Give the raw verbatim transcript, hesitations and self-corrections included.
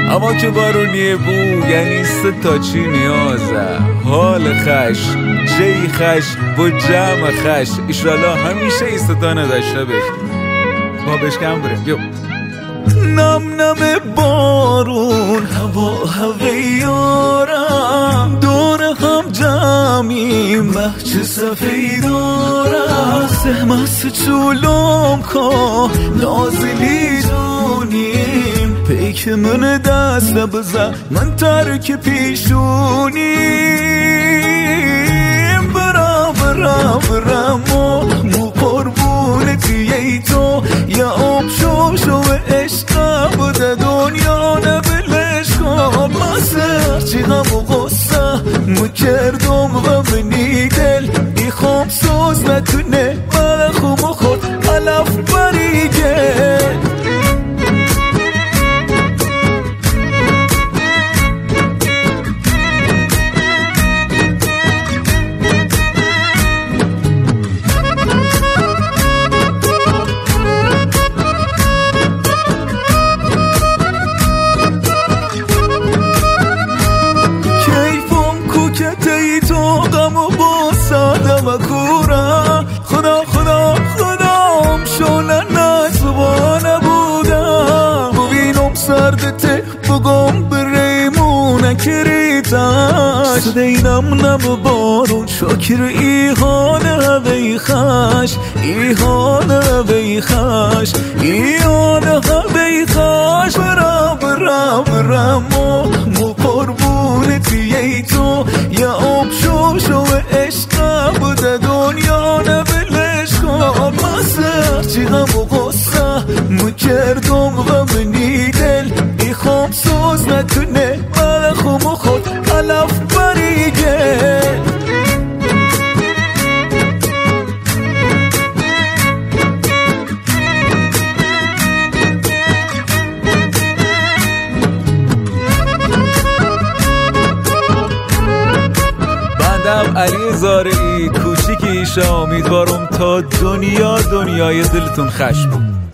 اما که بارونیه بو یعنی سه تا چی نیازه. حال خش جی خش با جمع خش ایشالله همیشه ایستانه داشته بش با بشکم بریم. یو نم نم بارون هوا هوی یارم دور هم جمعیم بحچه سفید دارم سهمس چولم که نازلی جونیم پیک من دست بزن من ترک پیشونیم برا برا برا مو مو قربونتی ای تو یا آب شو شو عشقا بوده دنیا نبلش کن ماسر چی غم و غصه مکردم غمنی دل ای خوم سوز نتونه من خوم خود علف بریگه خدا خدا خدام شونه نزبانه بودم ببینم سردته بگم بریمونه کریتش سدینم نم بارون شکر ایهانه وی خش ایهانه وی خش ایهانه وی خش برا برا برا مو مو قربونتی ای تو یا آب شو شو عشقا بوده دنیا نبلش کن ماسر چی غم و غصه مکردم غمنی دل ای خوم سوز نتونه من خوم خود علف بریگه علی زارعی کوچیکی ایشا امیدوارم تا دنیا دنیای دلتون خش بود.